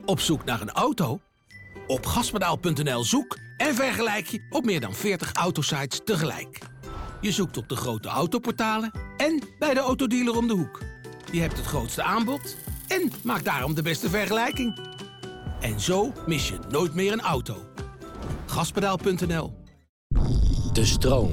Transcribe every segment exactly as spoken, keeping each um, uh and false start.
Op zoek naar een auto? Op gaspedaal punt n l zoek en vergelijk je op meer dan veertig autosites tegelijk. Je zoekt op de grote autoportalen en bij de autodealer om de hoek. Je hebt het grootste aanbod en maakt daarom de beste vergelijking. En zo mis je nooit meer een auto. gaspedaal punt n l. De stroom.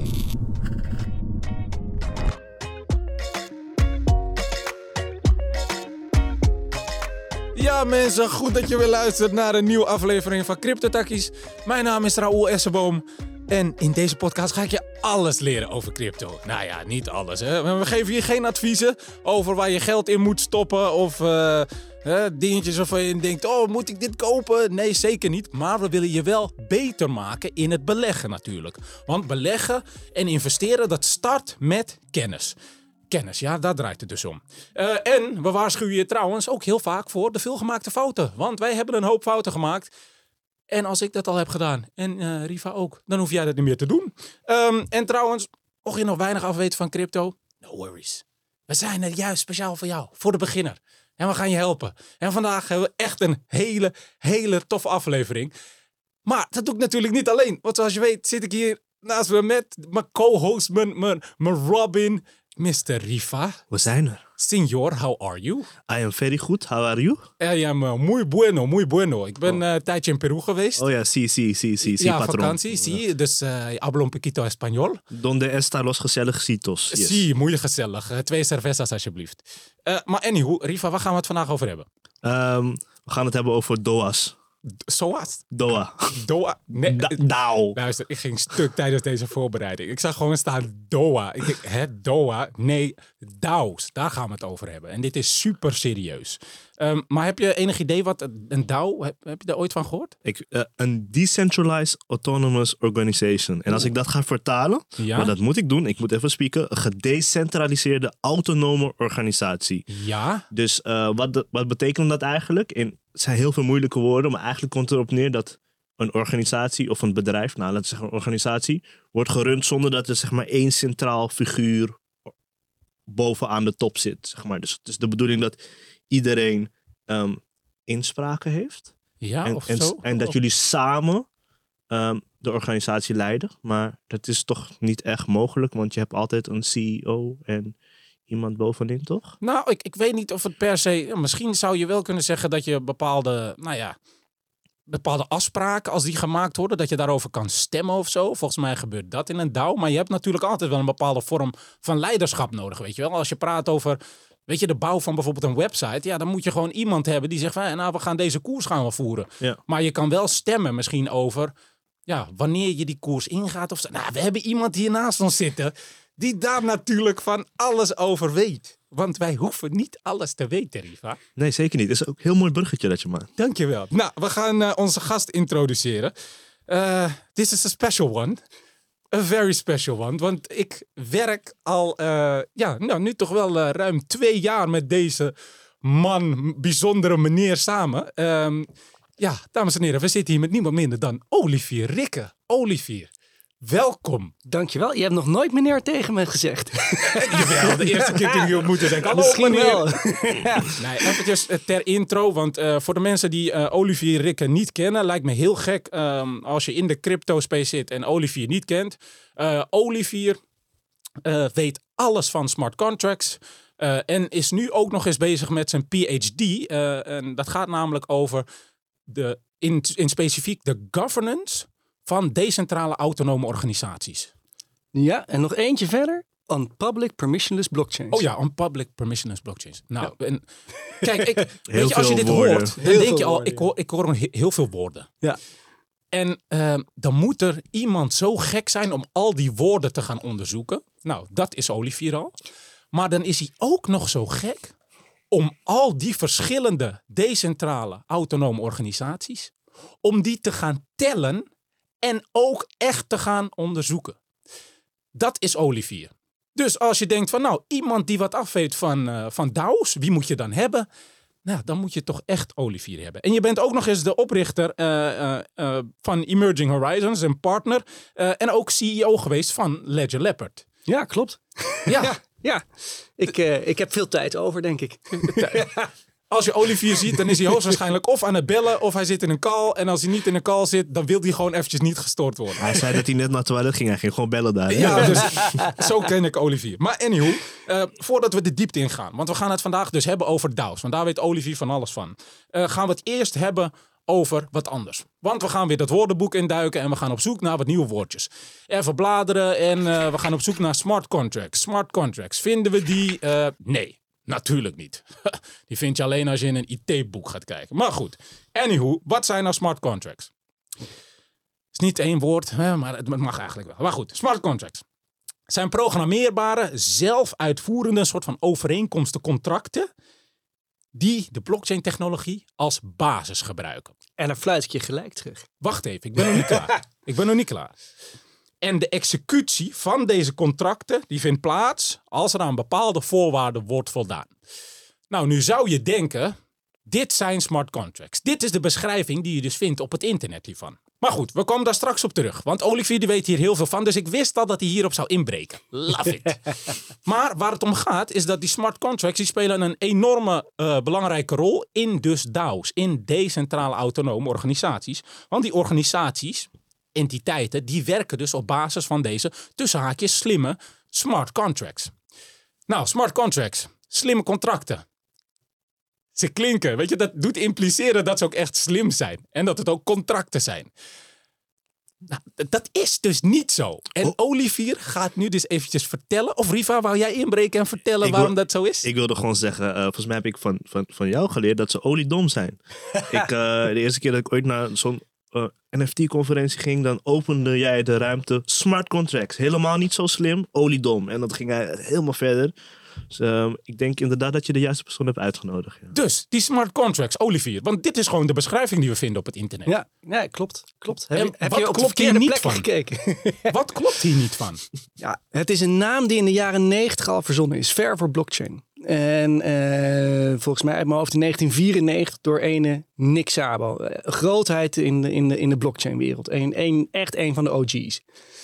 Ja mensen, goed dat je weer luistert naar een nieuwe aflevering van CryptoTakkies. Mijn naam is Raoul Essenboom en in deze podcast ga ik je alles leren over crypto. Nou ja, niet alles hè. We geven je geen adviezen over waar je geld in moet stoppen of uh, uh, dingetjes waarvan je denkt, oh moet ik dit kopen? Nee, zeker niet. Maar we willen je wel beter maken in het beleggen natuurlijk. Want beleggen en investeren, dat start met kennis. Kennis, ja, daar draait het dus om. Uh, en we waarschuwen je trouwens ook heel vaak voor de veelgemaakte fouten. Want wij hebben een hoop fouten gemaakt. En als ik dat al heb gedaan, en uh, Riva ook, dan hoef jij dat niet meer te doen. Um, en trouwens, mocht je nog weinig afweten van crypto, no worries. We zijn er juist speciaal voor jou, voor de beginner. En we gaan je helpen. En vandaag hebben we echt een hele, hele toffe aflevering. Maar dat doe ik natuurlijk niet alleen. Want zoals je weet zit ik hier naast me met mijn co-host, mijn, mijn, mijn Robin, mister Riva. We zijn er. Senor, how are you? I am very good. How are you? I am uh, muy bueno, muy bueno. Ik ben oh. uh, een tijdje in Peru geweest. Oh ja, sí, sí, sí, sí, sí, ja, patrón. vakantie, sí. Dus uh, hablo un poquito español. Donde está los gezelligcitos? Yes. Sí, muy gezellig. Uh, twee cervezas alsjeblieft. Uh, maar anyhow, Riva, waar gaan we het vandaag over hebben? Um, we gaan het hebben over D O A's. Zoals? Doha. Doha? Nee. Da- Dao. Luister, ik ging stuk tijdens deze voorbereiding. Ik zag gewoon staan Doha. Ik denk, hè, Doha? Nee, D A O's. Daar gaan we het over hebben. En dit is super serieus. Um, maar heb je enig idee wat een D A O, heb, heb je daar ooit van gehoord? Ik, uh, een Decentralized Autonomous Organization. En als ik dat ga vertalen, ja? maar dat moet ik doen, ik moet even spieken, een gedecentraliseerde autonome organisatie. Ja? Dus uh, wat, de, wat betekent dat eigenlijk? In, het zijn heel veel moeilijke woorden, maar eigenlijk komt het erop neer dat een organisatie of een bedrijf, nou laten we zeggen een organisatie, wordt gerund zonder dat er zeg maar één centraal figuur bovenaan de top zit. Zeg maar. Dus het is de bedoeling dat iedereen um, inspraken heeft. Ja, en, of en, zo. en dat of... jullie samen um, de organisatie leiden. Maar dat is toch niet echt mogelijk, want je hebt altijd een C E O en iemand bovenin, toch? Nou, ik, ik weet niet of het per se... Misschien zou je wel kunnen zeggen dat je bepaalde, nou ja, bepaalde afspraken, als die gemaakt worden, dat je daarover kan stemmen of zo. Volgens mij gebeurt dat in een D A O. Maar je hebt natuurlijk altijd wel een bepaalde vorm van leiderschap nodig, weet je wel. Als je praat over, weet je, de bouw van bijvoorbeeld een website, ja, dan moet je gewoon iemand hebben die zegt van, nou, we gaan deze koers gaan we voeren. Ja. Maar je kan wel stemmen misschien over, ja, wanneer je die koers ingaat of zo. Nou, we hebben iemand hier naast ons zitten die daar natuurlijk van alles over weet. Want wij hoeven niet alles te weten, Riva. Nee, zeker niet. Het is ook een heel mooi bruggetje dat je maakt. Dankjewel. Nou, we gaan uh, onze gast introduceren. Uh, this is a special one. A very special one. Want ik werk al, uh, ja, nou, nu toch wel uh, ruim twee jaar met deze man, bijzondere meneer samen. Um, ja, dames en heren, we zitten hier met niemand minder dan Olivier Rikke. Olivier, welkom. Dankjewel. Je hebt nog nooit meneer tegen me gezegd. Jawel, de eerste keer toen ik je ontmoette, denk ik, hallo Misschien meneer. wel. Ja. Nee, eventjes ter intro, want uh, voor de mensen die uh, Olivier Rikke niet kennen, lijkt me heel gek um, als je in de crypto space zit en Olivier niet kent. Uh, Olivier uh, weet alles van smart contracts uh, en is nu ook nog eens bezig met zijn P H D. Uh, en dat gaat namelijk over de, in, in specifiek de governance van decentrale autonome organisaties. Ja, en nog eentje verder. On public permissionless blockchains. Oh ja, on public permissionless blockchains. Nou, ja. en, kijk, ik, weet je, als je dit woorden. hoort, dan Heel denk je al, woorden, ik hoor, ik hoor heel veel woorden. Ja. En uh, dan moet er iemand zo gek zijn om al die woorden te gaan onderzoeken. Nou, dat is Olivier al. Maar dan is hij ook nog zo gek om al die verschillende decentrale autonome organisaties, om die te gaan tellen en ook echt te gaan onderzoeken. Dat is Olivier. Dus als je denkt van nou, iemand die wat afweet van, uh, van D A O's, wie moet je dan hebben? Nou, dan moet je toch echt Olivier hebben. En je bent ook nog eens de oprichter uh, uh, uh, van Emerging Horizons, een partner. Uh, en ook C E O geweest van Ledger Leopard. Ja, klopt. Ja. ja, ja. Ik, uh, ik heb veel tijd over, denk ik. Als je Olivier ziet, dan is hij hoogstwaarschijnlijk of aan het bellen of hij zit in een call. En als hij niet in een call zit, dan wil hij gewoon eventjes niet gestoord worden. Hij zei dat hij net naar het toilet ging. Hij ging gewoon bellen daar. Hè? Ja, dus zo ken ik Olivier. Maar anywho, uh, voordat we de diepte ingaan. Want we gaan het vandaag dus hebben over D A O's. Want daar weet Olivier van alles van. Uh, gaan we het eerst hebben over wat anders. Want we gaan weer dat woordenboek induiken en we gaan op zoek naar wat nieuwe woordjes. Even bladeren en uh, we gaan op zoek naar smart contracts. Smart contracts, vinden we die? Uh, nee, natuurlijk niet. Die vind je alleen als je in een I T-boek gaat kijken. Maar goed, anywho, wat zijn nou smart contracts? Het is niet één woord, hè, maar het mag eigenlijk wel. Maar goed, smart contracts zijn programmeerbare, zelfuitvoerende soort van overeenkomsten, contracten die de blockchain-technologie als basis gebruiken. En dan fluit ik je gelijk terug. Wacht even, ik ben nog niet klaar. Ik ben nog niet klaar. En de executie van deze contracten die vindt plaats als er aan bepaalde voorwaarden wordt voldaan. Nou, nu zou je denken, dit zijn smart contracts. Dit is de beschrijving die je dus vindt op het internet hiervan. Maar goed, we komen daar straks op terug. Want Olivier die weet hier heel veel van. Dus ik wist al dat hij hierop zou inbreken. Love it. Maar waar het om gaat is dat die smart contracts die spelen een enorme uh, belangrijke rol in dus D A O's. In decentrale autonome organisaties. Want die organisaties, entiteiten, die werken dus op basis van deze tussen haakjes slimme smart contracts. Nou, smart contracts. Slimme contracten. Ze klinken, weet je, dat doet impliceren dat ze ook echt slim zijn. En dat het ook contracten zijn. Nou, dat is dus niet zo. En oh. Olivier gaat nu dus eventjes vertellen. Of Riva, wou jij inbreken en vertellen ik waarom wil, dat zo is? Ik wilde gewoon zeggen, uh, volgens mij heb ik van, van, van jou geleerd dat ze oliedom zijn. ik, uh, de eerste keer dat ik ooit naar zo'n uh, N F T-conferentie ging, dan opende jij de ruimte smart contracts. Helemaal niet zo slim, oliedom. En dat ging hij helemaal verder. Dus uh, ik denk inderdaad dat je de juiste persoon hebt uitgenodigd. Ja. Dus, die smart contracts, Olivier. Want dit is gewoon de beschrijving die we vinden op het internet. Ja, ja klopt. klopt. Heb, je, heb wat je op klopt hier niet van? Gekeken? Wat klopt hier niet van? Ja, het is een naam die in de jaren negentig al verzonnen is. Ver voor blockchain. En uh, volgens mij uit mijn hoofd in negentien vierennegentig door ene Nick Szabo. Uh, grootheid in de, in de, in de blockchain wereld. Een, een, echt een van de O G's.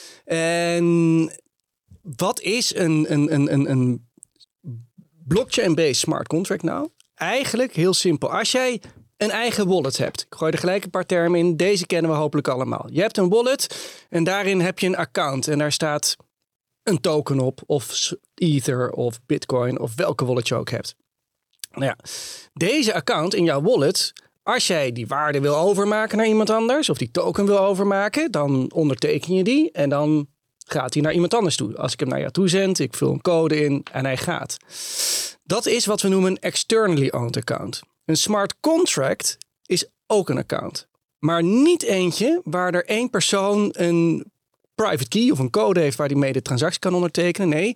En wat is een... een, een, een, een blockchain-based smart contract nou? Eigenlijk heel simpel. Als jij een eigen wallet hebt. Ik gooi er gelijk een paar termen in. Deze kennen we hopelijk allemaal. Je hebt een wallet en daarin heb je een account. En daar staat een token op. Of Ether of Bitcoin of welke wallet je ook hebt. Nou ja, deze account in jouw wallet, als jij die waarde wil overmaken naar iemand anders. Of die token wil overmaken. Dan onderteken je die en dan gaat hij naar iemand anders toe. Als ik hem naar jou toe zend, ik vul een code in en hij gaat. Dat is wat we noemen een externally owned account. Een smart contract is ook een account. Maar niet eentje waar er één persoon een private key of een code heeft waar hij mee de transactie kan ondertekenen. Nee,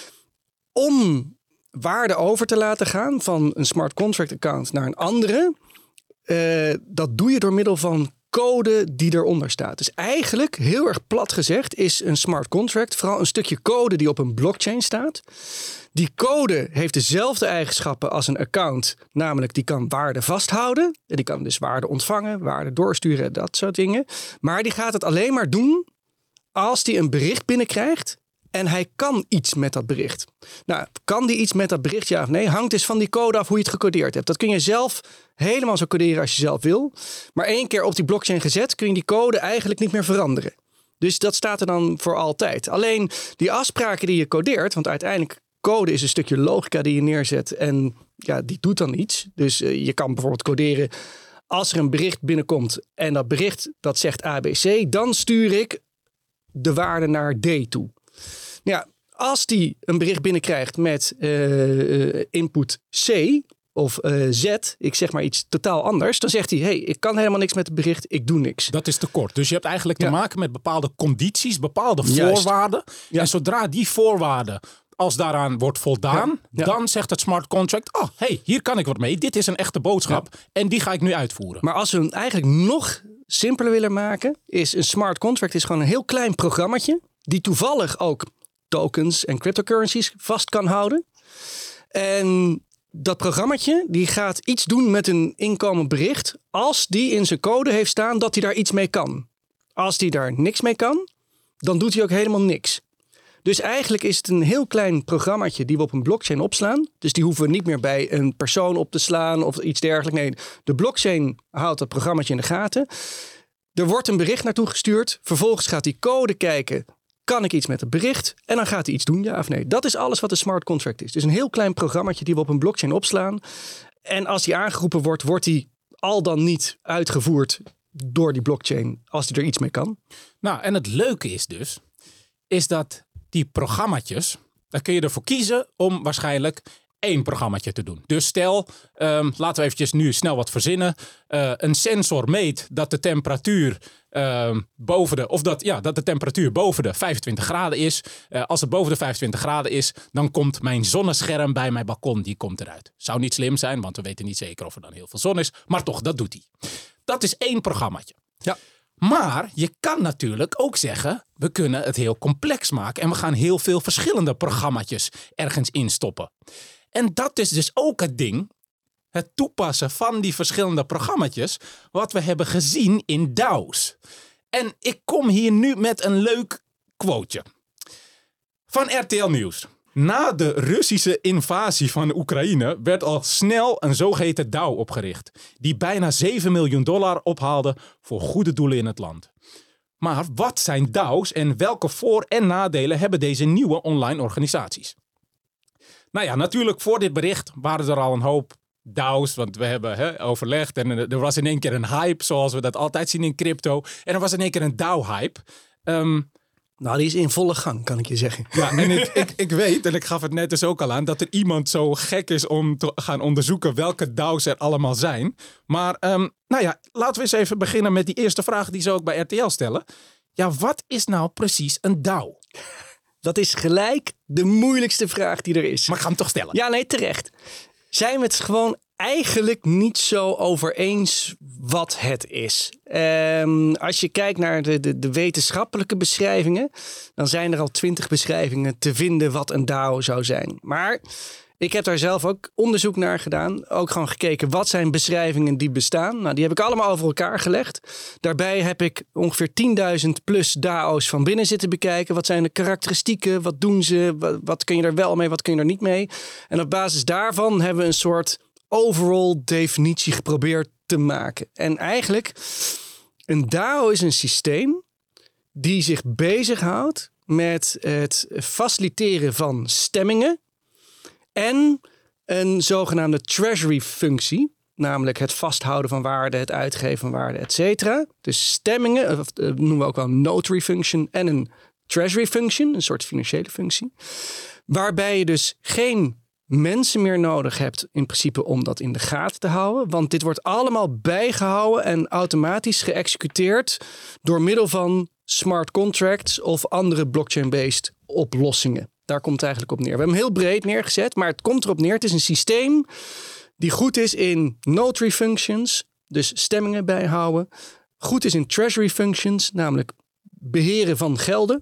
om waarde over te laten gaan van een smart contract account naar een andere, uh, dat doe je door middel van code die eronder staat. Dus eigenlijk, heel erg plat gezegd, is een smart contract vooral een stukje code die op een blockchain staat. Die code heeft dezelfde eigenschappen als een account. Namelijk, die kan waarde vasthouden. En die kan dus waarde ontvangen, waarde doorsturen, dat soort dingen. Maar die gaat het alleen maar doen als die een bericht binnenkrijgt en hij kan iets met dat bericht. Nou, kan die iets met dat bericht, ja of nee? Hangt dus van die code af hoe je het gecodeerd hebt. Dat kun je zelf helemaal zo coderen als je zelf wil. Maar één keer op die blockchain gezet kun je die code eigenlijk niet meer veranderen. Dus dat staat er dan voor altijd. Alleen die afspraken die je codeert, want uiteindelijk code is een stukje logica die je neerzet en ja, die doet dan iets. Dus uh, je kan bijvoorbeeld coderen, als er een bericht binnenkomt en dat bericht dat zegt A B C, dan stuur ik de waarde naar D toe. Ja, als die een bericht binnenkrijgt met uh, input C of uh, Z, ik zeg maar iets totaal anders, dan zegt hij, hey, ik kan helemaal niks met het bericht, ik doe niks. Dat is te kort. Dus je hebt eigenlijk te ja. maken met bepaalde condities, bepaalde Juist. voorwaarden. Ja. En zodra die voorwaarden, als daaraan wordt voldaan, ja. Ja. dan zegt het smart contract, oh, hey, hier kan ik wat mee. Dit is een echte boodschap ja. en die ga ik nu uitvoeren. Maar als we hem eigenlijk nog simpeler willen maken, is een smart contract is gewoon een heel klein programmaatje die toevallig ook tokens en cryptocurrencies vast kan houden. En dat programmaatje die gaat iets doen met een inkomend bericht als die in zijn code heeft staan dat hij daar iets mee kan. Als die daar niks mee kan, dan doet hij ook helemaal niks. Dus eigenlijk is het een heel klein programmaatje die we op een blockchain opslaan. Dus die hoeven we niet meer bij een persoon op te slaan of iets dergelijks. Nee, de blockchain houdt dat programmaatje in de gaten. Er wordt een bericht naartoe gestuurd. Vervolgens gaat die code kijken. Kan ik iets met het bericht? En dan gaat hij iets doen, ja of nee. Dat is alles wat een smart contract is. Dus een heel klein programmaatje die we op een blockchain opslaan. En als die aangeroepen wordt, wordt die al dan niet uitgevoerd door die blockchain als die er iets mee kan. Nou, en het leuke is dus, is dat die programmaatjes, daar kun je ervoor kiezen om waarschijnlijk één programmaatje te doen. Dus stel, um, laten we eventjes nu snel wat verzinnen. Uh, een sensor meet dat de temperatuur uh, boven de, of dat, ja, dat de temperatuur boven de vijfentwintig graden is. Uh, als het boven de vijfentwintig graden is, dan komt mijn zonnescherm bij mijn balkon, die komt eruit. Zou niet slim zijn, want we weten niet zeker of er dan heel veel zon is. Maar toch, dat doet hij. Dat is één programmaatje. Ja. Maar je kan natuurlijk ook zeggen, we kunnen het heel complex maken en we gaan heel veel verschillende programmaatjes ergens instoppen. En dat is dus ook het ding, het toepassen van die verschillende programmaatjes, wat we hebben gezien in DAO's. En ik kom hier nu met een leuk quoteje van R T L Nieuws. Na de Russische invasie van Oekraïne werd al snel een zogeheten DAO opgericht, die bijna zeven miljoen dollar ophaalde voor goede doelen in het land. Maar wat zijn DAO's en welke voor- en nadelen hebben deze nieuwe online organisaties? Nou ja, natuurlijk voor dit bericht waren er al een hoop DAO's, want we hebben hè, overlegd en er was in één keer een hype, zoals we dat altijd zien in crypto. En er was in één keer een DAO-hype. Um, Nou, die is in volle gang, kan ik je zeggen. Ja, en ik, ik, ik weet, en ik gaf het net dus ook al aan, dat er iemand zo gek is om te gaan onderzoeken welke DAO's er allemaal zijn. Maar, um, nou ja, laten we eens even beginnen met die eerste vraag die ze ook bij R T L stellen. Ja, wat is nou precies een DAO? Dat is gelijk de moeilijkste vraag die er is. Maar ik ga hem toch stellen. Ja, nee, terecht. Zijn we het gewoon eigenlijk niet zo over eens wat het is? Um, als je kijkt naar de, de, de wetenschappelijke beschrijvingen, dan zijn er al twintig beschrijvingen te vinden wat een DAO zou zijn. Maar ik heb daar zelf ook onderzoek naar gedaan. Ook gewoon gekeken, wat zijn beschrijvingen die bestaan? Nou, die heb ik allemaal over elkaar gelegd. Daarbij heb ik ongeveer tienduizend plus DAO's van binnen zitten bekijken. Wat zijn de karakteristieken? Wat doen ze? Wat, wat kun je er wel mee? Wat kun je er niet mee? En op basis daarvan hebben we een soort overall definitie geprobeerd te maken. En eigenlijk, een DAO is een systeem die zich bezighoudt met het faciliteren van stemmingen en een zogenaamde treasury functie, namelijk het vasthouden van waarde, het uitgeven van waarde, et cetera. Dus stemmingen, of uh, noemen we ook wel een notary function en een treasury function, een soort financiële functie, waarbij je dus geen mensen meer nodig hebt in principe om dat in de gaten te houden, want dit wordt allemaal bijgehouden en automatisch geëxecuteerd door middel van smart contracts of andere blockchain-based oplossingen. Daar komt het eigenlijk op neer. We hebben hem heel breed neergezet, maar het komt erop neer. Het is een systeem die goed is in notary functions, dus stemmingen bijhouden. Goed is in treasury functions, namelijk beheren van gelden.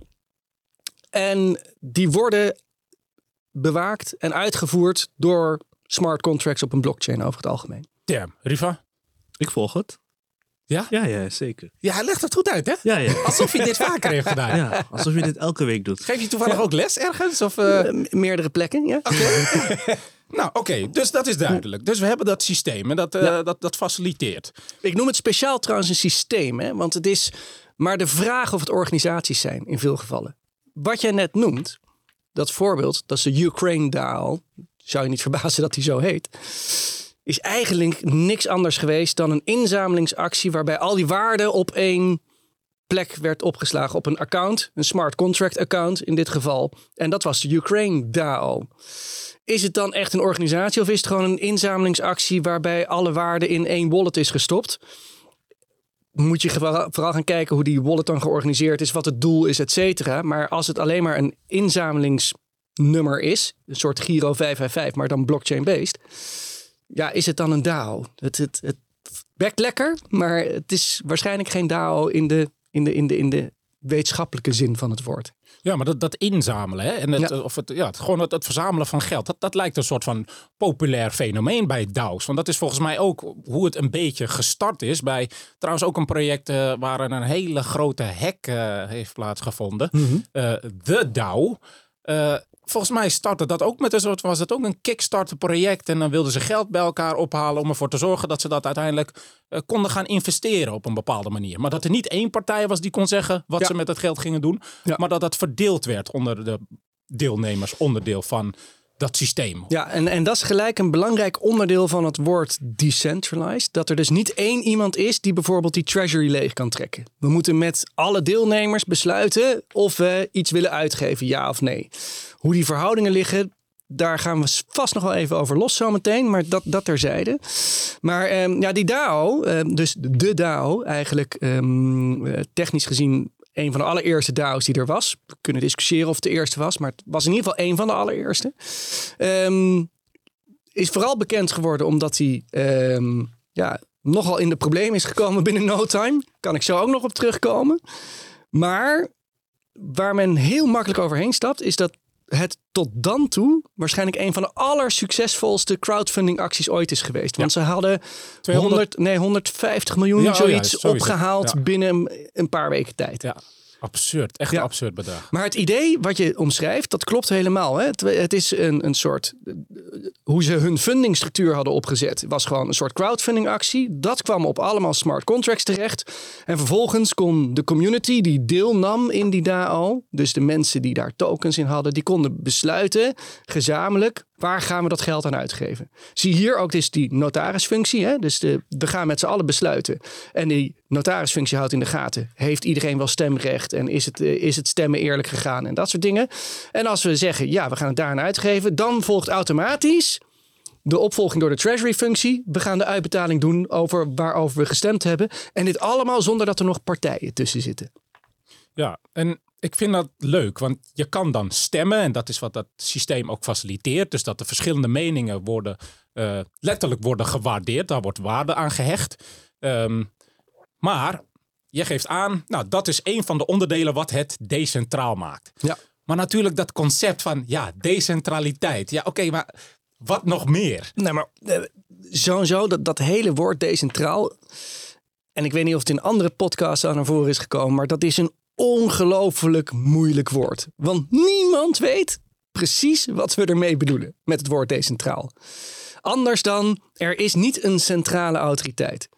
En die worden bewaakt en uitgevoerd door smart contracts op een blockchain over het algemeen. Term, Riva? Ik volg het. Ja? Ja, ja, zeker. Ja, hij legt het goed uit, hè? Ja, ja. Alsof hij dit vaker heeft gedaan. Ja, alsof je dit elke week doet. Geef je toevallig ja. ook les ergens? Of, uh... Uh, meerdere plekken, ja. Oké. Okay. Nou, oké. Okay. Dus dat is duidelijk. Dus we hebben dat systeem en dat, uh, ja. dat, dat faciliteert. Ik noem het speciaal trouwens een systeem, hè? Want het is maar de vraag of het organisaties zijn in veel gevallen. Wat jij net noemt, dat voorbeeld, dat is de Ukraine DAO, zou je niet verbazen dat die zo heet, is eigenlijk niks anders geweest dan een inzamelingsactie waarbij al die waarde op één plek werd opgeslagen op een account, een smart contract account in dit geval. En dat was de Ukraine DAO. Is het dan echt een organisatie of is het gewoon een inzamelingsactie waarbij alle waarde in één wallet is gestopt? Moet je vooral gaan kijken hoe die wallet dan georganiseerd is, wat het doel is, et cetera. Maar als het alleen maar een inzamelingsnummer is, een soort Giro vijf vijf vijf, maar dan blockchain-based, ja, is het dan een DAO? Het, het, het bekt lekker, maar het is waarschijnlijk geen DAO in de, in de, in de, in de wetenschappelijke zin van het woord. Ja, maar dat, dat inzamelen, hè? En het, Ja. of het, ja, het, gewoon het, het verzamelen van geld, dat, dat lijkt een soort van populair fenomeen bij D A O's. Want dat is volgens mij ook hoe het een beetje gestart is. Bij trouwens ook een project uh, waar een hele grote hack uh, heeft plaatsgevonden. Mm-hmm. Uh, de D A O. Uh, volgens mij startte dat ook met een soort, was het ook een Kickstarter project. En dan wilden ze geld bij elkaar ophalen om ervoor te zorgen dat ze dat uiteindelijk uh, konden gaan investeren op een bepaalde manier. Maar dat er niet één partij was die kon zeggen wat Ja. ze met het geld gingen doen. Ja. Maar dat dat verdeeld werd onder de deelnemers, onderdeel van dat systeem. Ja, en, en dat is gelijk een belangrijk onderdeel van het woord decentralized. Dat er dus niet één iemand is die bijvoorbeeld die treasury leeg kan trekken. We moeten met alle deelnemers besluiten of we iets willen uitgeven, ja of nee. Hoe die verhoudingen liggen, daar gaan we vast nog wel even over los zometeen, maar dat, dat terzijde. Maar eh, ja, die D A O, eh, dus de D A O eigenlijk eh, technisch gezien een van de allereerste D A O's die er was. We kunnen discussiëren of het de eerste was, maar het was in ieder geval een van de allereerste. Um, is vooral bekend geworden omdat hij um, ja, nogal in de problemen is gekomen binnen no time. Kan ik zo ook nog op terugkomen. Maar waar men heel makkelijk overheen stapt, is dat het tot dan toe waarschijnlijk een van de allersuccesvolste crowdfunding acties ooit is geweest. Want ja. ze hadden honderd, nee, honderdvijftig miljoen ja, zoiets ja, opgehaald ja. binnen een paar weken tijd. Ja. Absurd, echt ja. een absurd bedrag. Maar het idee wat je omschrijft, dat klopt helemaal. Hè? Het, het is een, een soort, hoe ze hun fundingstructuur hadden opgezet, was gewoon een soort crowdfunding actie. Dat kwam op allemaal smart contracts terecht. En vervolgens kon de community die deelnam in die D A O, dus de mensen die daar tokens in hadden, die konden besluiten gezamenlijk, waar gaan we dat geld aan uitgeven? Zie hier ook dus die notarisfunctie. Hè? Dus de, we gaan met z'n allen besluiten. En die notarisfunctie houdt in de gaten. Heeft iedereen wel stemrecht? En is het, is het stemmen eerlijk gegaan? En dat soort dingen. En als we zeggen, ja, we gaan het daaraan uitgeven, dan volgt automatisch de opvolging door de treasury-functie. We gaan de uitbetaling doen over waarover we gestemd hebben. En dit allemaal zonder dat er nog partijen tussen zitten. Ja, en ik vind dat leuk, want je kan dan stemmen en dat is wat dat systeem ook faciliteert. Dus dat de verschillende meningen worden uh, letterlijk worden gewaardeerd. Daar wordt waarde aan gehecht. Um, maar je geeft aan, nou dat is een van de onderdelen wat het decentraal maakt. Ja. Maar natuurlijk dat concept van, ja, decentraliteit. Ja, oké, okay, maar wat nog meer? Nee, maar uh, sowieso dat, dat hele woord decentraal. En ik weet niet of het in andere podcasts aan naar voren is gekomen, maar dat is een ongelooflijk moeilijk woord. Want niemand weet precies wat we ermee bedoelen met het woord decentraal. Anders dan, er is niet een centrale autoriteit.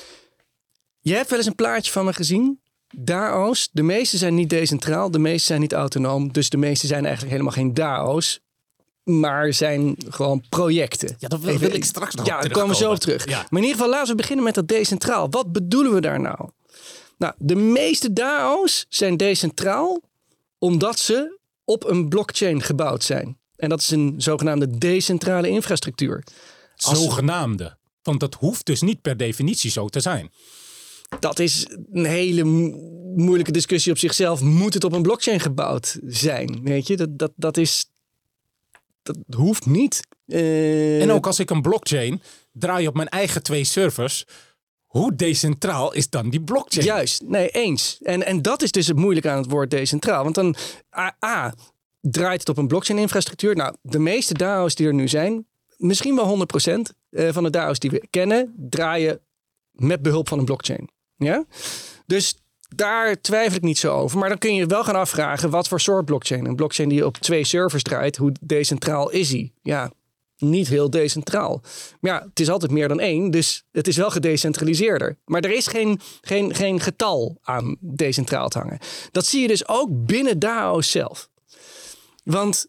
Je hebt wel eens een plaatje van me gezien. D A O's, de meeste zijn niet decentraal, de meeste zijn niet autonoom. Dus de meeste zijn eigenlijk helemaal geen D A O's. Maar zijn gewoon projecten. Ja, dat wil, wil ik straks nog Ja, daar komen we zo op terug. Ja. Maar in ieder geval, laten we beginnen met dat decentraal. Wat bedoelen we daar nou? Nou, de meeste D A O's zijn decentraal omdat ze op een blockchain gebouwd zijn. En dat is een zogenaamde decentrale infrastructuur. Als... Zogenaamde. Want dat hoeft dus niet per definitie zo te zijn. Dat is een hele mo- moeilijke discussie op zichzelf. Moet het op een blockchain gebouwd zijn? Weet je, dat, dat, dat is... Dat hoeft niet. Uh... En ook als ik een blockchain draai op mijn eigen twee servers, hoe decentraal is dan die blockchain? Juist, nee, eens. En, en dat is dus het moeilijke aan het woord decentraal. Want dan, A, A draait het op een blockchain-infrastructuur. Nou, de meeste D A O's die er nu zijn, misschien wel honderd procent van de D A O's die we kennen, draaien met behulp van een blockchain. Ja? Dus daar twijfel ik niet zo over. Maar dan kun je wel gaan afvragen, wat voor soort blockchain? Een blockchain die op twee servers draait, hoe decentraal is die? Ja, niet heel decentraal. Maar ja, het is altijd meer dan één, dus het is wel gedecentraliseerder. Maar er is geen, geen, geen getal aan decentraal te hangen. Dat zie je dus ook binnen D A O's zelf. Want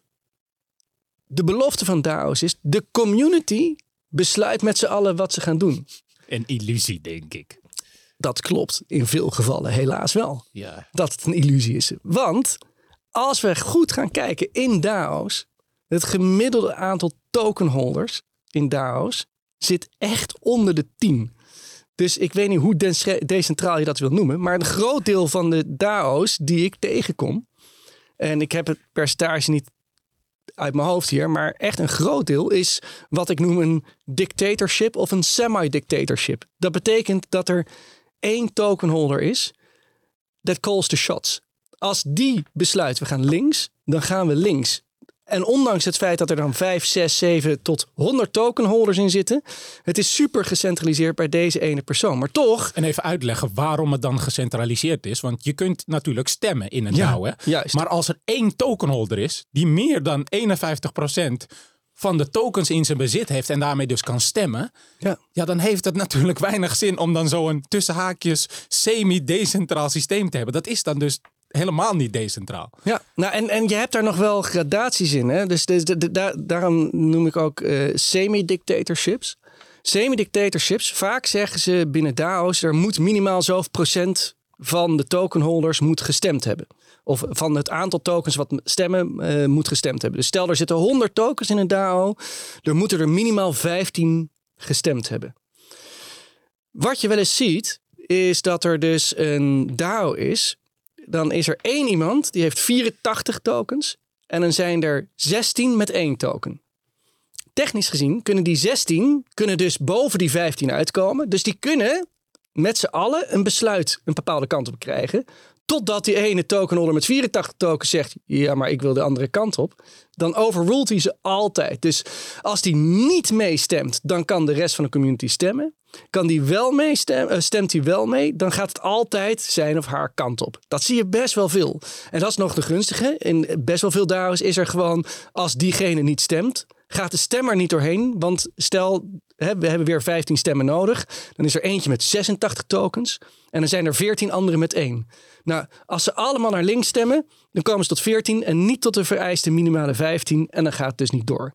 de belofte van D A O's is, de community besluit met z'n allen wat ze gaan doen. Een illusie, denk ik. Dat klopt in veel gevallen helaas wel. Ja. Dat het een illusie is. Want als we goed gaan kijken in D A O's, het gemiddelde aantal tokenholders in D A O's zit echt onder de tien. Dus ik weet niet hoe de- decentraal je dat wil noemen, maar een groot deel van de D A O's die ik tegenkom, en ik heb het percentage niet uit mijn hoofd hier, maar echt een groot deel is wat ik noem een dictatorship of een semi-dictatorship. Dat betekent dat er één tokenholder is. that calls the shots. Als die besluit, we gaan links, dan gaan we links. En ondanks het feit dat er dan vijf, zes, zeven tot honderd tokenholders in zitten. Het is super gecentraliseerd bij deze ene persoon. Maar toch... En even uitleggen waarom het dan gecentraliseerd is. Want je kunt natuurlijk stemmen in een Ja, DAO. Hè? juist. Maar als er één tokenholder is die meer dan eenenvijftig procent van de tokens in zijn bezit heeft en daarmee dus kan stemmen. Ja. Ja, dan heeft het natuurlijk weinig zin om dan zo'n tussen haakjes semi-decentraal systeem te hebben. Dat is dan dus helemaal niet decentraal. Ja, nou en, en je hebt daar nog wel gradaties in. Hè? Dus de, de, de, daar, daarom noem ik ook uh, semi-dictatorships. Semi-dictatorships, vaak zeggen ze binnen DAO's... er moet minimaal zoveel procent van de tokenholders moet gestemd hebben. Of van het aantal tokens wat stemmen uh, moet gestemd hebben. Dus stel er zitten honderd tokens in een DAO... er moeten er minimaal vijftien gestemd hebben. Wat je wel eens ziet, is dat er dus een DAO is... Dan is er één iemand die heeft vierentachtig tokens. En dan zijn er zestien met één token. Technisch gezien kunnen die zestien kunnen dus boven die vijftien uitkomen. Dus die kunnen met z'n allen een besluit een bepaalde kant op krijgen. Totdat die ene tokenholder met vierentachtig tokens zegt... ja, maar ik wil de andere kant op. Dan overruled hij ze altijd. Dus als die niet meestemt, dan kan de rest van de community stemmen. Kan die wel meestemmen, uh, stemt hij wel mee, dan gaat het altijd zijn of haar kant op. Dat zie je best wel veel. En dat is nog de gunstige. In best wel veel DAO's is er gewoon, als diegene niet stemt, gaat de stemmer niet doorheen. Want stel, hè, we hebben weer vijftien stemmen nodig. Dan is er eentje met zesentachtig tokens. En dan zijn er veertien anderen met één. Nou, als ze allemaal naar links stemmen, dan komen ze tot veertien en niet tot de vereiste minimale vijftien. En dan gaat het dus niet door.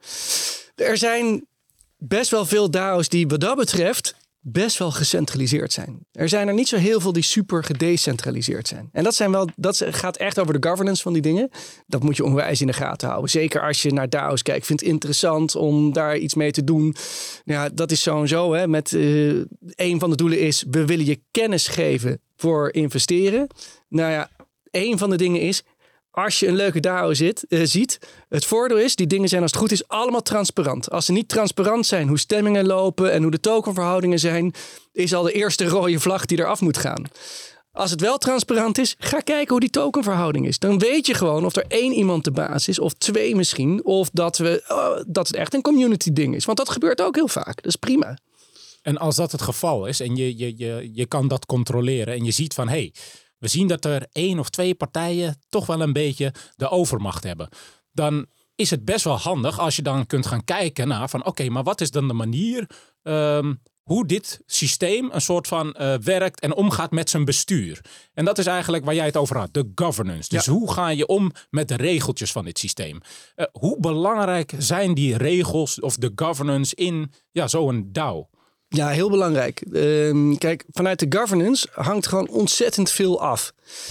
Er zijn best wel veel DAO's die wat dat betreft best wel gecentraliseerd zijn. Er zijn er niet zo heel veel die super gedecentraliseerd zijn. En dat zijn wel, dat gaat echt over de governance van die dingen. Dat moet je onwijs in de gaten houden. Zeker als je naar DAO's kijkt. Ik vind het interessant om daar iets mee te doen. Ja, dat is zo en zo. Hè, met uh, een van de doelen is, we willen je kennis geven voor investeren. Nou ja, een van de dingen is, als je een leuke DAO zit, uh, ziet, het voordeel is, die dingen zijn als het goed is allemaal transparant. Als ze niet transparant zijn, hoe stemmingen lopen en hoe de tokenverhoudingen zijn, is al de eerste rode vlag die eraf moet gaan. Als het wel transparant is, ga kijken hoe die tokenverhouding is. Dan weet je gewoon of er één iemand de baas is, of twee misschien, of dat, we, oh, dat het echt een community ding is. Want dat gebeurt ook heel vaak. Dat is prima. En als dat het geval is en je, je, je, je kan dat controleren en je ziet van, hé, hey, we zien dat er één of twee partijen toch wel een beetje de overmacht hebben. Dan is het best wel handig als je dan kunt gaan kijken naar van oké, okay, maar wat is dan de manier um, hoe dit systeem een soort van uh, werkt en omgaat met zijn bestuur. En dat is eigenlijk waar jij het over had, de governance. Dus ja. Hoe ga je om met de regeltjes van dit systeem? Uh, hoe belangrijk zijn die regels of de governance in ja, zo'n DAO? Ja, heel belangrijk. Um, kijk, vanuit de governance hangt gewoon ontzettend veel af.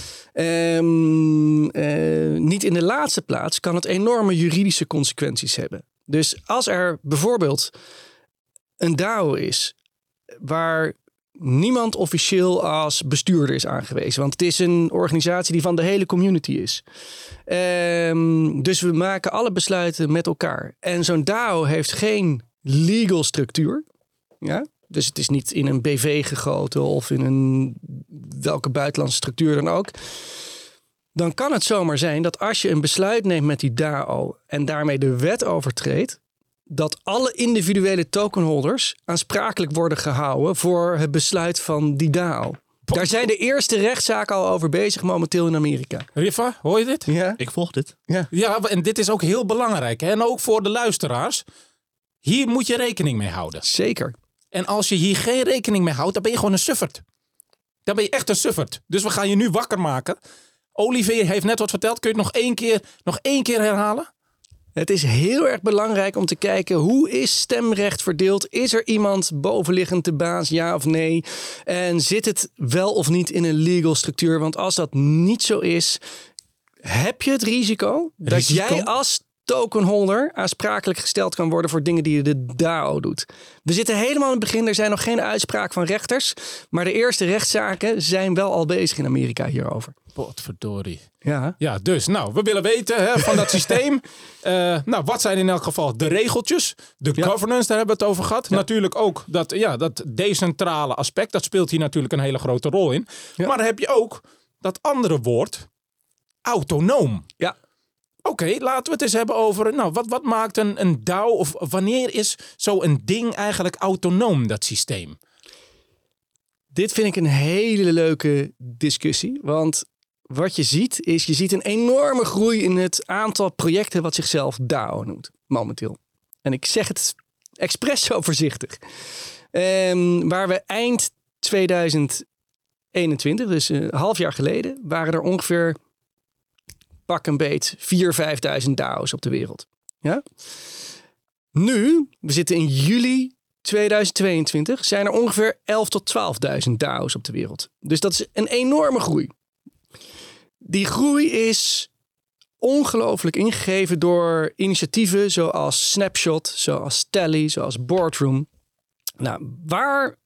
Um, uh, niet in de laatste plaats kan het enorme juridische consequenties hebben. Dus als er bijvoorbeeld een DAO is waar niemand officieel als bestuurder is aangewezen. Want het is een organisatie die van de hele community is. Um, dus we maken alle besluiten met elkaar. En zo'n DAO heeft geen legal structuur. Ja? Dus het is niet in een B V gegoten of in een welke buitenlandse structuur dan ook. Dan kan het zomaar zijn dat als je een besluit neemt met die DAO en daarmee de wet overtreedt, dat alle individuele tokenholders aansprakelijk worden gehouden voor het besluit van die DAO. Daar zijn de eerste rechtszaken al over bezig momenteel in Amerika. Rifa, hoor je dit? Ja. Ik volg dit. Ja, ja, en dit is ook heel belangrijk. Hè? En ook voor de luisteraars. Hier moet je rekening mee houden. Zeker. En als je hier geen rekening mee houdt, dan ben je gewoon een sufferd. Dan ben je echt een sufferd. Dus we gaan je nu wakker maken. Olivier heeft net wat verteld. Kun je het nog één keer, nog één keer herhalen? Het is heel erg belangrijk om te kijken, hoe is stemrecht verdeeld? Is er iemand bovenliggend de baas, ja of nee? En zit het wel of niet in een legal structuur? Want als dat niet zo is, heb je het risico, risico? dat jij als tokenholder aansprakelijk gesteld kan worden voor dingen die de DAO doet. We zitten helemaal in het begin. Er zijn nog geen uitspraak van rechters. Maar de eerste rechtszaken zijn wel al bezig in Amerika hierover. Potverdorie. Ja. Ja, dus nou, we willen weten hè, van dat systeem. Uh, nou, wat zijn in elk geval de regeltjes? De ja. governance, daar hebben we het over gehad. Ja. Natuurlijk ook dat, ja, dat decentrale aspect. Dat speelt hier natuurlijk een hele grote rol in. Ja. Maar dan heb je ook dat andere woord, autonoom. Ja. Oké, okay, laten we het eens hebben over, nou, wat, wat maakt een, een D A O of wanneer is zo'n ding eigenlijk autonoom, dat systeem? Dit vind ik een hele leuke discussie, want wat je ziet is, je ziet een enorme groei in het aantal projecten wat zichzelf D A O noemt, momenteel. En ik zeg het expres zo voorzichtig. Um, waar we eind tweeduizend eenentwintig, dus een half jaar geleden, waren er ongeveer pak een beet vierduizend, vijfduizend D A O's op de wereld. Ja? Nu, we zitten in juli tweeduizend tweeëntwintig, zijn er ongeveer elf tot twaalfduizend D A O's op de wereld. Dus dat is een enorme groei. Die groei is ongelooflijk ingegeven door initiatieven zoals Snapshot, zoals Tally, zoals Boardroom. Nou, waar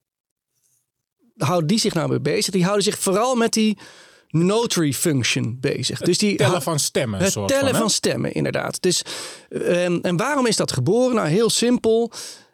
houden die zich nou mee bezig? Die houden zich vooral met die notary function bezig. Het dus die tellen van stemmen. Het soort tellen van, van stemmen, inderdaad. Dus, um, en waarom is dat geboren? Nou, heel simpel.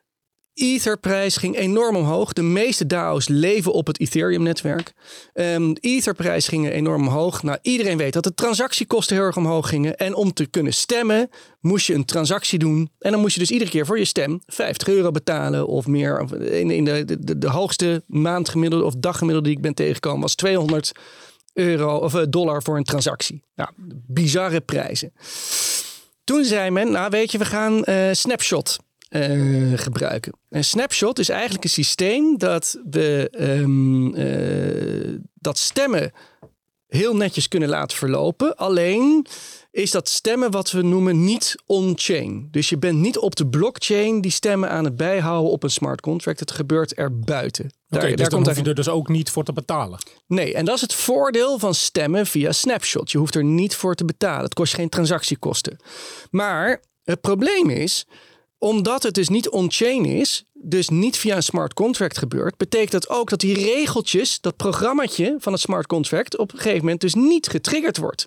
Etherprijs ging enorm omhoog. De meeste D A O's leven op het Ethereum-netwerk. Um, Etherprijs ging enorm omhoog. Nou, iedereen weet dat de transactiekosten heel erg omhoog gingen. En om te kunnen stemmen, moest je een transactie doen. En dan moest je dus iedere keer voor je stem vijftig euro betalen of meer. In, in de, de, de hoogste maandgemiddelde of daggemiddelde die ik ben tegengekomen was tweehonderd euro of dollar voor een transactie. Nou, bizarre prijzen. Toen zei men, nou weet je, we gaan uh, Snapshot Uh, gebruiken. En Snapshot is eigenlijk een systeem dat we um, uh, dat stemmen heel netjes kunnen laten verlopen. Alleen is dat stemmen wat we noemen niet on-chain. Dus je bent niet op de blockchain die stemmen aan het bijhouden op een smart contract. Het gebeurt er buiten. Oké, okay, dus daar dan hoef je er dus ook niet voor te betalen. Nee, en dat is het voordeel van stemmen via Snapshot. Je hoeft er niet voor te betalen. Het kost geen transactiekosten. Maar het probleem is, omdat het dus niet on-chain is, dus niet via een smart contract gebeurt, betekent dat ook dat die regeltjes, dat programmaatje van het smart contract, op een gegeven moment dus niet getriggerd wordt.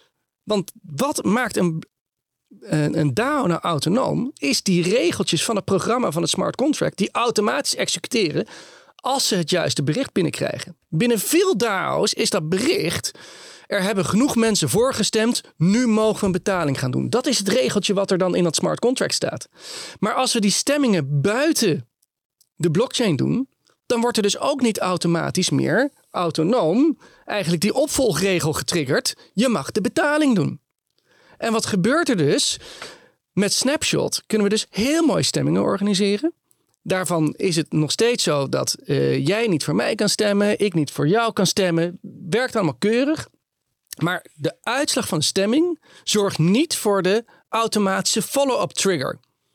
Want wat maakt een, een, een D A O nou autonoom, is die regeltjes van het programma van het smart contract die automatisch executeren als ze het juiste bericht binnenkrijgen. Binnen veel D A O's is dat bericht, er hebben genoeg mensen voorgestemd, nu mogen we een betaling gaan doen. Dat is het regeltje wat er dan in dat smart contract staat. Maar als we die stemmingen buiten de blockchain doen, dan wordt er dus ook niet automatisch meer autonoom eigenlijk die opvolgregel getriggerd. Je mag de betaling doen. En wat gebeurt er dus? Met Snapshot kunnen we dus heel mooi stemmingen organiseren. Daarvan is het nog steeds zo dat uh, jij niet voor mij kan stemmen, ik niet voor jou kan stemmen. Werkt allemaal keurig. Maar de uitslag van de stemming zorgt niet voor de automatische follow-up trigger.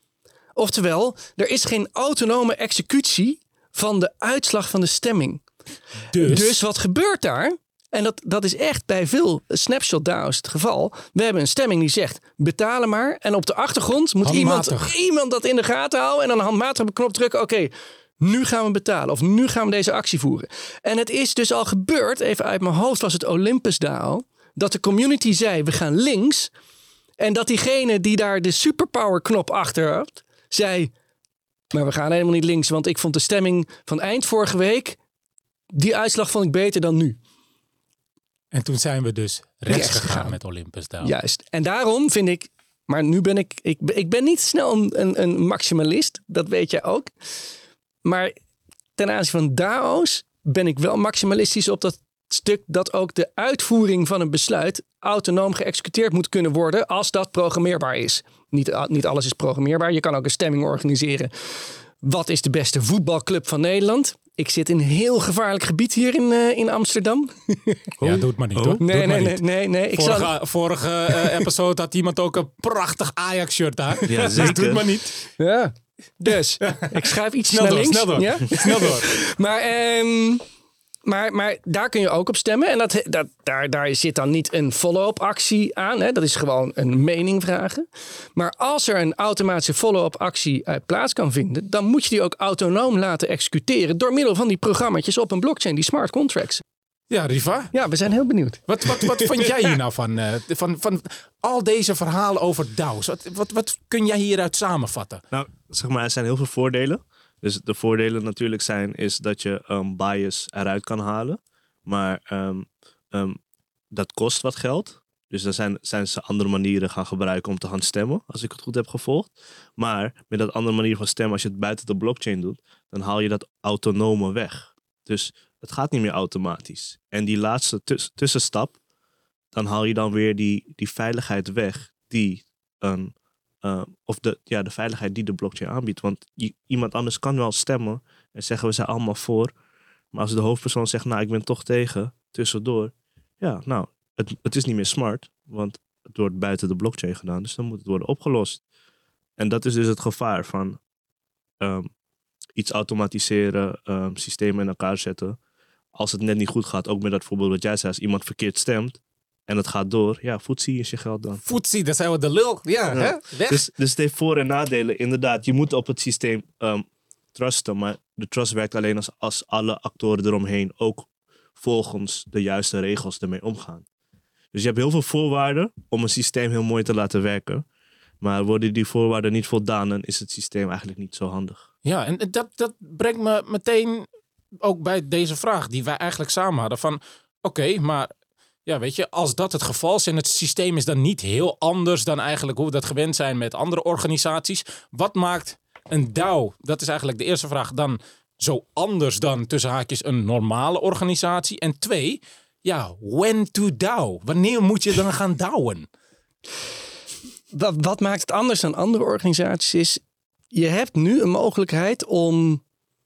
Oftewel, er is geen autonome executie van de uitslag van de stemming. Dus, dus wat gebeurt daar? En dat, dat is echt bij veel Snapshot D A O's het geval. We hebben een stemming die zegt, betalen maar. En op de achtergrond moet iemand, iemand dat in de gaten houden en dan handmatig op de knop drukken. Oké, okay, nu gaan we betalen of nu gaan we deze actie voeren. En het is dus al gebeurd, even uit mijn hoofd was het Olympus D A O, dat de community zei, we gaan links. En dat diegene die daar de superpower knop achter had, zei, maar we gaan helemaal niet links. Want ik vond de stemming van eind vorige week, die uitslag vond ik beter dan nu. En toen zijn we dus rechts, rechts gegaan, gegaan met Olympus D A O. Juist. En daarom vind ik, maar nu ben ik, ik, ik ben niet snel een, een, een maximalist. Dat weet jij ook. Maar ten aanzien van D A O's ben ik wel maximalistisch op dat stuk dat ook de uitvoering van een besluit autonoom geëxecuteerd moet kunnen worden als dat programmeerbaar is. Niet, niet alles is programmeerbaar. Je kan ook een stemming organiseren. Wat is de beste voetbalclub van Nederland? Ik zit in een heel gevaarlijk gebied hier in, uh, in Amsterdam. Ja, doe het maar niet hoor. Nee, nee, nee, nee, nee, nee. Ik vorige zal... vorige uh, episode had iemand ook een prachtig Ajax-shirt aan. Ja, zeker. Doe het maar niet. Ja, dus ik schuif iets snel naar door, links. Snel door, ja? snel door. Maar... Um... Maar, maar daar kun je ook op stemmen. En dat, dat, daar, daar zit dan niet een follow-up actie aan. Hè? Dat is gewoon een mening vragen. Maar als er een automatische follow-up actie uit plaats kan vinden, dan moet je die ook autonoom laten executeren door middel van die programmaatjes op een blockchain, die smart contracts. Ja, Riva. Ja, we zijn heel benieuwd. Wat, wat, wat vind jij hier nou van, uh, van, van al deze verhalen over D A O's? Wat, wat, wat kun jij hieruit samenvatten? Nou, zeg maar, er zijn heel veel voordelen. Dus de voordelen natuurlijk zijn is dat je um, bias eruit kan halen. Maar um, um, dat kost wat geld. Dus dan zijn, zijn ze andere manieren gaan gebruiken om te gaan stemmen, als ik het goed heb gevolgd. Maar met dat andere manier van stemmen, als je het buiten de blockchain doet, dan haal je dat autonome weg. Dus het gaat niet meer automatisch. En die laatste tuss- tussenstap, dan haal je dan weer die, die veiligheid weg die een, uh, of de, ja, de veiligheid die de blockchain aanbiedt. Want i- iemand anders kan wel stemmen en zeggen we zijn allemaal voor. Maar als de hoofdpersoon zegt, nou ik ben toch tegen, tussendoor. Ja, nou, het, het is niet meer smart, want het wordt buiten de blockchain gedaan. Dus dan moet het worden opgelost. En dat is dus het gevaar van um, iets automatiseren, um, systemen in elkaar zetten. Als het net niet goed gaat, ook met dat voorbeeld wat jij zei, als iemand verkeerd stemt en het gaat door, ja, foetsie is je geld dan. Foetsie, daar zijn we de lul. Ja, Ja. hè? Weg. Dus, dus het heeft voor- en nadelen. Inderdaad, je moet op het systeem um, trusten, maar de trust werkt alleen als, als alle actoren eromheen ook volgens de juiste regels ermee omgaan. Dus je hebt heel veel voorwaarden om een systeem heel mooi te laten werken. Maar worden die voorwaarden niet voldaan, dan is het systeem eigenlijk niet zo handig. Ja, en dat, dat brengt me meteen ook bij deze vraag die wij eigenlijk samen hadden. Van, oké, okay, maar ja, weet je, als dat het geval is en het systeem is dan niet heel anders dan eigenlijk hoe we dat gewend zijn met andere organisaties. Wat maakt een D A O, dat is eigenlijk de eerste vraag, dan zo anders dan tussen haakjes een normale organisatie? En twee, ja, when to D A O? Wanneer moet je dan gaan DAO'en? Wat, wat maakt het anders dan andere organisaties is, je hebt nu een mogelijkheid om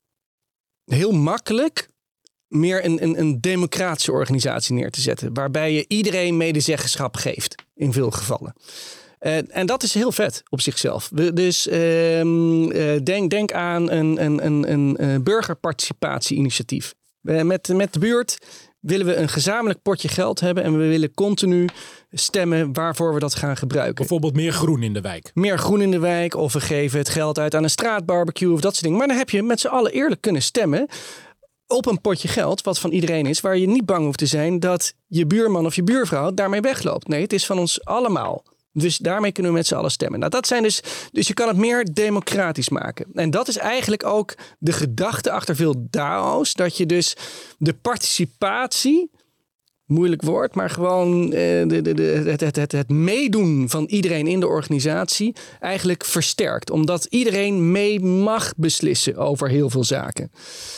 heel makkelijk meer een, een, een democratische organisatie neer te zetten. Waarbij je iedereen medezeggenschap geeft, in veel gevallen. Uh, en dat is heel vet op zichzelf. We, dus uh, uh, denk, denk aan een, een, een, een, een burgerparticipatieinitiatief. Uh, met, met de buurt willen we een gezamenlijk potje geld hebben en we willen continu stemmen waarvoor we dat gaan gebruiken. Bijvoorbeeld meer groen in de wijk. Meer groen in de wijk of we geven het geld uit aan een straatbarbecue of dat soort dingen. Maar dan heb je met z'n allen eerlijk kunnen stemmen op een potje geld wat van iedereen is, waar je niet bang hoeft te zijn dat je buurman of je buurvrouw daarmee wegloopt. Nee, het is van ons allemaal. Dus daarmee kunnen we met z'n allen stemmen. Nou, dat zijn dus, dus je kan het meer democratisch maken. En dat is eigenlijk ook de gedachte achter veel D A O's. Dat je dus de participatie, moeilijk woord, maar gewoon uh, de, de, de, het, het, het, het meedoen van iedereen in de organisatie eigenlijk versterkt. Omdat iedereen mee mag beslissen over heel veel zaken.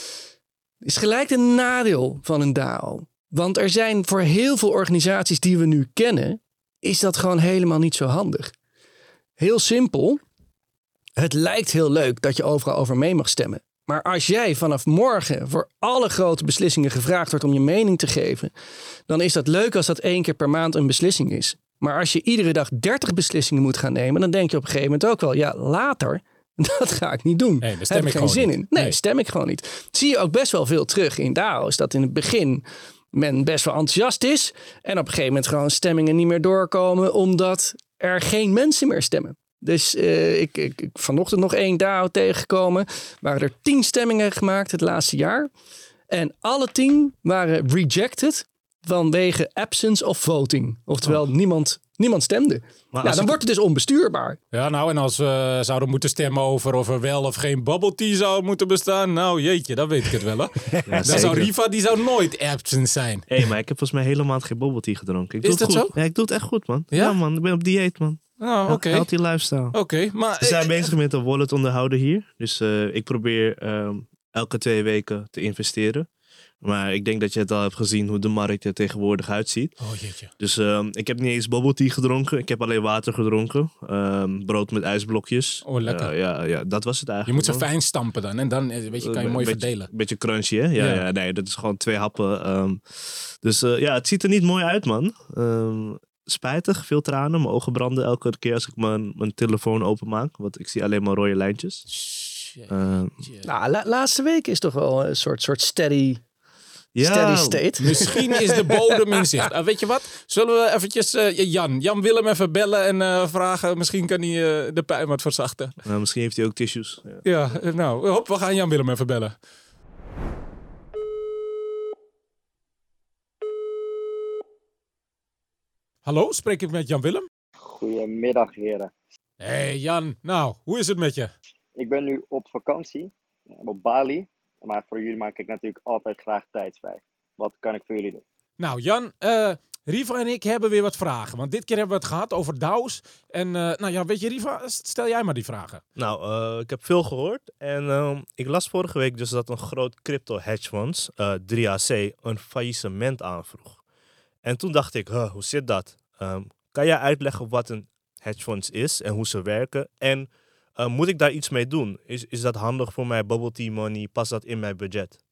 Is gelijk een nadeel van een D A O. Want er zijn voor heel veel organisaties die we nu kennen, is dat gewoon helemaal niet zo handig. Heel simpel. Het lijkt heel leuk dat je overal over mee mag stemmen. Maar als jij vanaf morgen voor alle grote beslissingen gevraagd wordt om je mening te geven, dan is dat leuk als dat één keer per maand een beslissing is. Maar als je iedere dag dertig beslissingen moet gaan nemen, dan denk je op een gegeven moment ook wel, ja, later, dat ga ik niet doen. Nee, daar stem heb ik ik geen zin niet. in. Nee, Nee, stem ik gewoon niet. Dat zie je ook best wel veel terug in D A O's. Dat in het begin men best wel enthousiast is. En op een gegeven moment gewoon stemmingen niet meer doorkomen, omdat er geen mensen meer stemmen. Dus uh, ik, ik, ik vanochtend nog één D A O tegengekomen. Waren er tien stemmingen gemaakt het laatste jaar. En alle tien waren rejected vanwege absence of voting. Oftewel, oh. niemand, niemand stemde. Maar ja, dan ik... wordt het dus onbestuurbaar. Ja, nou, en als we zouden moeten stemmen over of er wel of geen bubble tea zou moeten bestaan. Nou, jeetje, dan weet ik het wel, hè. Ja, dan zou Riva, die zou nooit absent zijn. Hé, hey, maar ik heb volgens mij hele maand geen bubble tea gedronken. Ik doe Is dat het goed. zo? Ja, ik doe het echt goed, man. Ja, ja man, ik ben op dieet, man. Oh, oké. Okay. Healthy lifestyle. Oké, okay, maar... We zijn bezig met een wallet onderhouden hier. Dus uh, ik probeer um, elke twee weken te investeren. Maar ik denk dat je het al hebt gezien hoe de markt er tegenwoordig uitziet. Oh jeetje. Dus um, ik heb niet eens bubble tea gedronken. Ik heb alleen water gedronken. Um, brood met ijsblokjes. Oh, lekker. Uh, ja, ja, dat was het eigenlijk. Je moet ze fijn stampen dan. En dan weet je, kan je mooi beetje, verdelen. Een beetje crunchy, hè? Ja, ja. ja, nee, dat is gewoon twee happen. Um, dus uh, ja, het ziet er niet mooi uit, man. Um, spijtig, veel tranen. Mijn ogen branden elke keer als ik mijn, mijn telefoon openmaak. Want ik zie alleen maar rode lijntjes. Uh, nou, la- laatste week is toch wel een soort, soort steady... Ja, steady state. Misschien is de bodem in zicht. Uh, weet je wat? Zullen we eventjes uh, Jan, Jan Willem even bellen en uh, vragen. Misschien kan hij uh, de pijn wat verzachten. Nou, misschien heeft hij ook tissues. Ja, ja uh, nou, hop, we gaan Jan Willem even bellen. Hallo, spreek ik met Jan Willem? Goedemiddag, heren. Hé hey Jan, nou, hoe is het met je? Ik ben nu op vakantie, op Bali. Maar voor jullie maak ik natuurlijk altijd graag tijd vrij. Wat kan ik voor jullie doen? Nou, Jan, uh, Riva en ik hebben weer wat vragen. Want dit keer hebben we het gehad over D A O's. En uh, nou ja, weet je, Riva, stel jij maar die vragen. Nou, uh, ik heb veel gehoord. En uh, ik las vorige week dus dat een groot crypto hedgefonds, uh, drie A C, een faillissement aanvroeg. En toen dacht ik, huh, hoe zit dat? Um, kan jij uitleggen wat een hedgefonds is en hoe ze werken? En uh, moet ik daar iets mee doen? Is, is dat handig voor mijn bubble tea money? Past dat in mijn budget?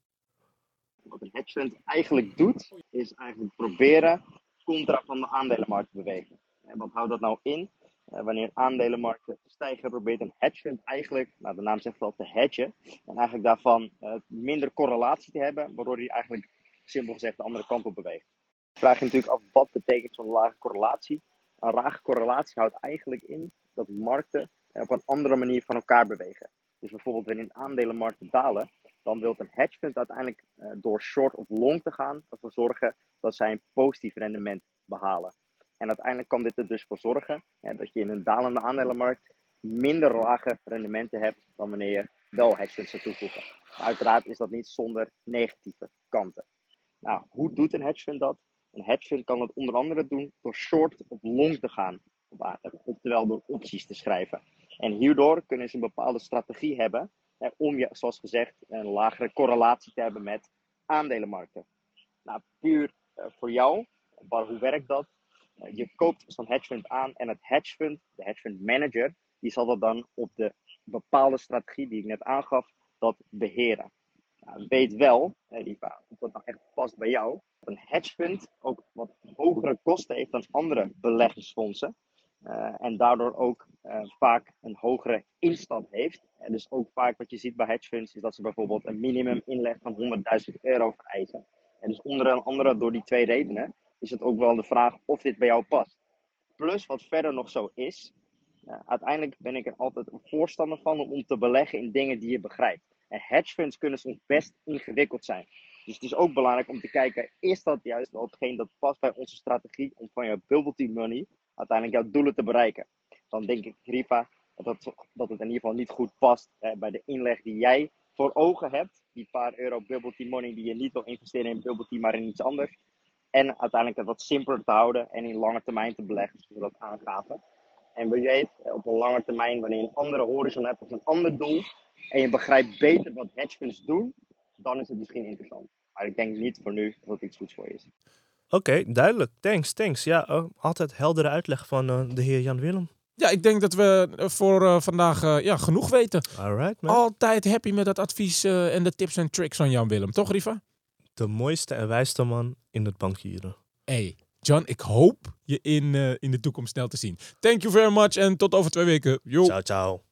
Wat een hedgefund eigenlijk doet, is eigenlijk proberen contra van de aandelenmarkt te bewegen. En wat houdt dat nou in? Uh, wanneer aandelenmarkten stijgen, probeert een hedgefund eigenlijk, nou de naam zegt wel, te hedgen. En eigenlijk daarvan uh, minder correlatie te hebben, waardoor hij eigenlijk simpel gezegd de andere kant op beweegt. Dan vraag je natuurlijk af, wat betekent zo'n lage correlatie? Een lage correlatie houdt eigenlijk in dat markten op een andere manier van elkaar bewegen. Dus bijvoorbeeld wanneer aandelenmarkten dalen, dan wil een hedgefund uiteindelijk uh, door short of long te gaan ervoor zorgen dat zij een positief rendement behalen. En uiteindelijk kan dit er dus voor zorgen ja, dat je in een dalende aandelenmarkt minder lage rendementen hebt dan wanneer je wel hedgefunds zou toevoegen. Maar uiteraard is dat niet zonder negatieve kanten. Nou, hoe doet een hedgefund dat? Een hedgefund kan het onder andere doen door short of long te gaan, oftewel door opties te schrijven. En hierdoor kunnen ze een bepaalde strategie hebben eh, om je, zoals gezegd, een lagere correlatie te hebben met aandelenmarkten. Nou, puur uh, voor jou, maar hoe werkt dat? Uh, je koopt zo'n hedgefund aan en het hedgefund, de hedgefund manager, die zal dat dan op de bepaalde strategie die ik net aangaf, dat beheren. Nou, weet wel, eh, Riva, of dat nou echt past bij jou, dat een hedgefund ook wat hogere kosten heeft dan andere beleggingsfondsen. Uh, en daardoor ook uh, vaak een hogere instap heeft. En dus ook vaak wat je ziet bij hedgefunds is dat ze bijvoorbeeld een minimum inleg van honderdduizend euro vereisen. En dus onder andere door die twee redenen is het ook wel de vraag of dit bij jou past. Plus wat verder nog zo is, uh, uiteindelijk ben ik er altijd een voorstander van om te beleggen in dingen die je begrijpt. En hedgefunds kunnen soms best ingewikkeld zijn. Dus het is ook belangrijk om te kijken, is dat juist wel hetgeen dat past bij onze strategie om van jouw bubble tea money uiteindelijk jouw doelen te bereiken. Dan denk ik, Riva, dat, dat het in ieder geval niet goed past eh, bij de inleg die jij voor ogen hebt. Die paar euro bubble tea money die je niet wil investeren in bubble tea, maar in iets anders. En uiteindelijk het wat simpeler te houden en in lange termijn te beleggen, zoals we dat aangaven. En wil je het op een lange termijn, wanneer je een andere horizon hebt of een ander doel, en je begrijpt beter wat hedgefunds doen, dan is het misschien interessant. Maar ik denk niet voor nu dat het iets goeds voor je is. Oké, okay, duidelijk. Thanks, thanks. Ja, uh, altijd heldere uitleg van uh, de heer Jan Willem. Ja, ik denk dat we voor uh, vandaag uh, ja, genoeg weten. Alright, man. Altijd happy met dat advies uh, en de tips en tricks van Jan Willem. Toch, Riva? De mooiste en wijste man in het bankieren. Hey, John, ik hoop je in, uh, in de toekomst snel te zien. Thank you very much en tot over twee weken. Yo. Ciao, ciao.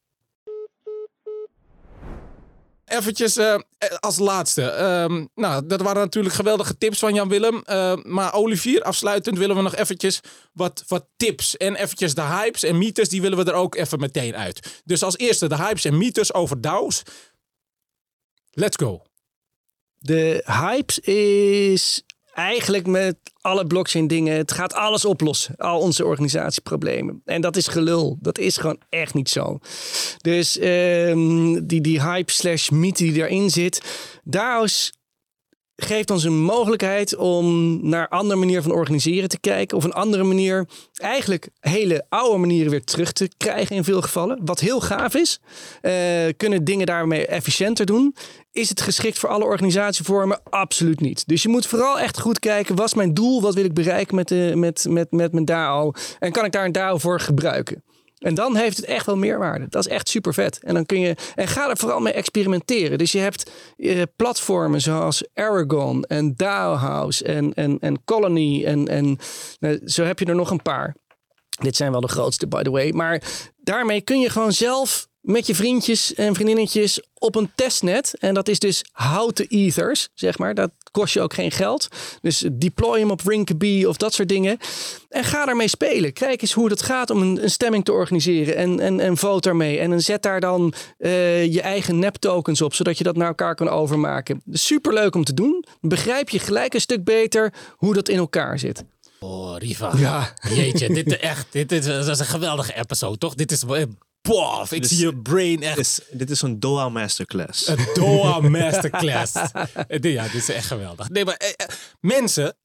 Eventjes uh, als laatste. Uh, nou, dat waren natuurlijk geweldige tips van Jan Willem. Uh, maar Olivier, afsluitend willen we nog eventjes wat, wat tips. En eventjes de hypes en mythes, die willen we er ook even meteen uit. Dus als eerste de hypes en mythes over D A O's. Let's go. De hypes is eigenlijk met alle blockchain dingen, het gaat alles oplossen. Al onze organisatieproblemen. En dat is gelul. Dat is gewoon echt niet zo. Dus um, die, die hype slash mythe die erin zit. D A O's geeft ons een mogelijkheid om naar een andere manier van organiseren te kijken. Of een andere manier, eigenlijk hele oude manieren weer terug te krijgen in veel gevallen. Wat heel gaaf is. Uh, kunnen dingen daarmee efficiënter doen. Is het geschikt voor alle organisatievormen? Absoluut niet. Dus je moet vooral echt goed kijken. Wat is mijn doel? Wat wil ik bereiken met, de, met, met, met mijn D A O? En kan ik daar een D A O voor gebruiken? En dan heeft het echt wel meerwaarde. Dat is echt super vet. En dan kun je en ga er vooral mee experimenteren. Dus je hebt uh, platformen zoals Aragon en DAO House en, en, en Colony. En, en nou, zo heb je er nog een paar. Dit zijn wel de grootste, by the way. Maar daarmee kun je gewoon zelf met je vriendjes en vriendinnetjes op een testnet. En dat is dus houten ethers, zeg maar. Dat kost je ook geen geld. Dus deploy hem op Rinkeby of dat soort dingen. En ga daarmee spelen. Kijk eens hoe dat gaat om een, een stemming te organiseren. En, en, en vote daarmee. En dan zet daar dan uh, je eigen nep tokens op. Zodat je dat naar elkaar kan overmaken. Super leuk om te doen. Begrijp je gelijk een stuk beter hoe dat in elkaar zit. Oh, Riva. Ja. Jeetje, dit, echt, dit, is, dit is een geweldige episode, toch? Dit is... Bof, ik dus, zie je brain echt... Is, dit is een D O A Masterclass. Een D O A Masterclass. Ja, dit is echt geweldig. Nee, maar eh, mensen,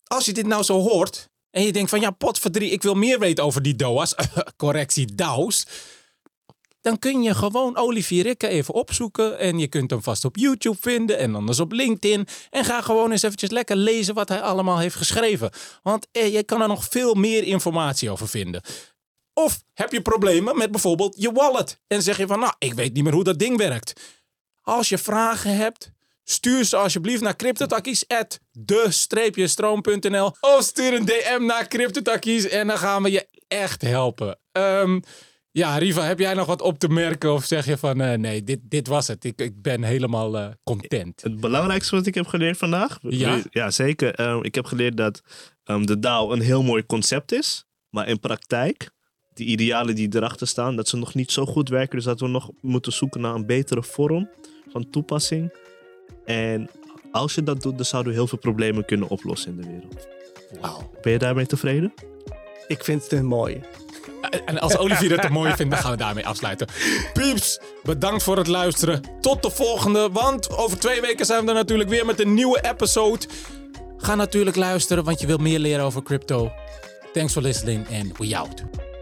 als je dit nou zo hoort en je denkt van ja, potverdrie, ik wil meer weten over die D O A's, correctie, D A O's. Dan kun je gewoon Olivier Rikke even opzoeken. En je kunt hem vast op YouTube vinden en anders op LinkedIn. En ga gewoon eens eventjes lekker lezen wat hij allemaal heeft geschreven. Want eh, je kan er nog veel meer informatie over vinden. Of heb je problemen met bijvoorbeeld je wallet. En zeg je van nou, ik weet niet meer hoe dat ding werkt. Als je vragen hebt, stuur ze alsjeblieft naar cryptotakkies at de stroom punt n l. Of stuur een D M naar cryptotakkies en dan gaan we je echt helpen. Um, Ja, Riva, heb jij nog wat op te merken of zeg je van uh, nee, dit, dit was het. Ik, ik ben helemaal uh, content. Het belangrijkste wat ik heb geleerd vandaag? Ja? Ja, zeker. Um, ik heb geleerd dat um, de D A O een heel mooi concept is. Maar in praktijk, die idealen die erachter staan, dat ze nog niet zo goed werken. Dus dat we nog moeten zoeken naar een betere vorm van toepassing. En als je dat doet, dan zouden we heel veel problemen kunnen oplossen in de wereld. Wauw. Ben je daarmee tevreden? Ik vind het een mooie. En als Olivier het te mooi vindt, dan gaan we daarmee afsluiten. Pieps, bedankt voor het luisteren. Tot de volgende, want over twee weken zijn we er natuurlijk weer met een nieuwe episode. Ga natuurlijk luisteren, want je wilt meer leren over crypto. Thanks for listening and we out.